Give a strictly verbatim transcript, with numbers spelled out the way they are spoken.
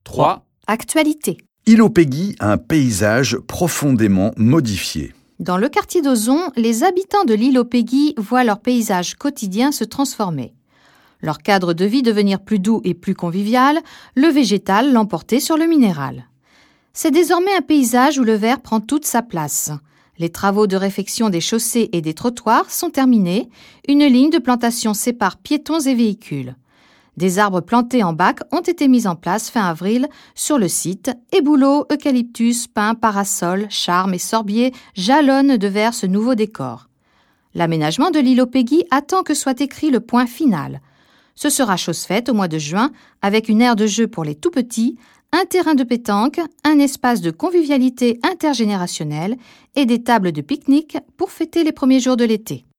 trois. Actualité. Île aux Péguy, un paysage profondément modifié. Dans le quartier d'Ozon, les habitants de l'île aux Péguy voient leur paysage quotidien se transformer. Leur cadre de vie devenir plus doux et plus convivial, le végétal l'emporter sur le minéral. C'est désormais un paysage où le vert prend toute sa place. Les travaux de réfection des chaussées et des trottoirs sont terminés. Une ligne de plantation sépare piétons et véhicules. Des arbres plantés en bac ont été mis en place fin avril sur le site. Ébouleaux, eucalyptus, pins, parasols, charmes et sorbiers jalonnent de vert ce nouveau décor. L'aménagement de l'île aux Péguy attend que soit écrit le point final. Ce sera chose faite au mois de juin avec une aire de jeu pour les tout-petits, un terrain de pétanque, un espace de convivialité intergénérationnelle et des tables de pique-nique pour fêter les premiers jours de l'été.